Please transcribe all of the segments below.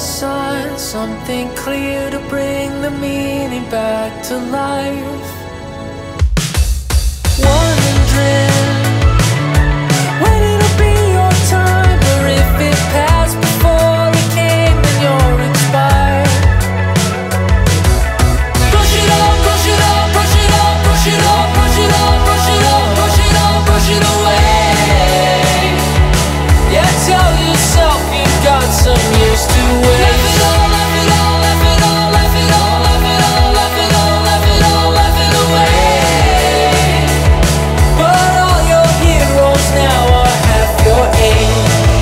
sun, something clear to bring the meaning back to life. Wondering when it'll be your time, or if it passed before it came and you're expired. Brush it off, brush it off, brush it off, brush it off, brush it off, brush it off, brush it off, brush it away. Yeah, tell yourself you've got some years to wait. Laugh it all, laugh it all, laugh it all, laugh it all, laugh it all, laugh it all, laugh it all, laugh it away. But all your heroes now are half your age.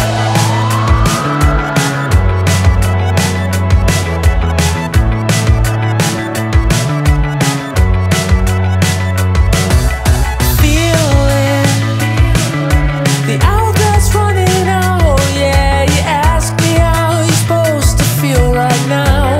Feeling the hourglass running out. Yeah, you ask me how you're supposed to feel right now,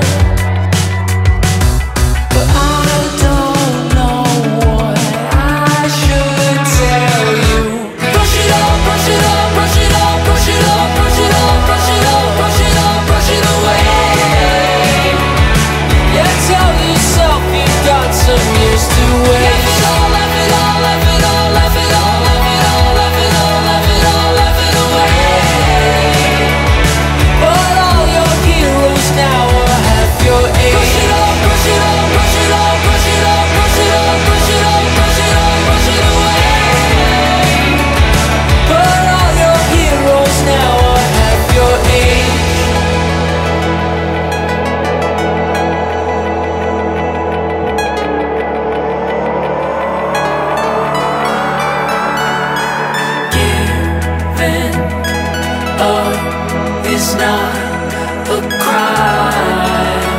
but I don't know what I should tell you. Brush it off, brush it off, brush it off, brush it off, brush it off, brush it off, brush it off, brush it away. Yeah, tell yourself you've got some years to wait. Laugh it all, laugh it all, laugh it all, laugh it all, laugh it all, laugh it all, laugh it all, laugh it away. But all your heroes now are half your age. Brush it off, brush it off, brush it off, brush it off, brush it off, brush it off, brush it off, brush it away. But all your heroes now are half your age. Giving up is not a crime.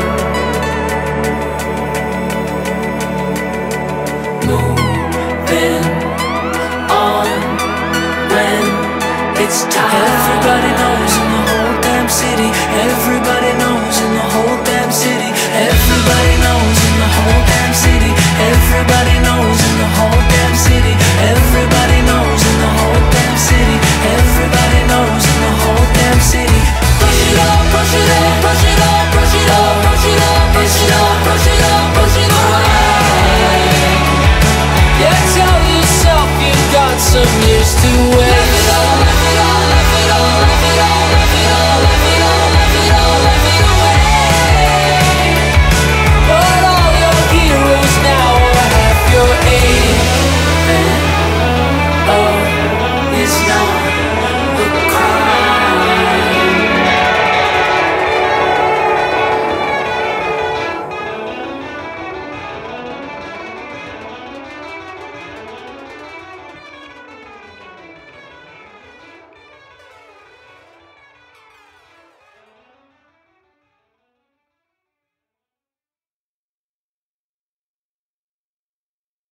Moving on when it's time. Everybody knows in the whole damn city. Everybody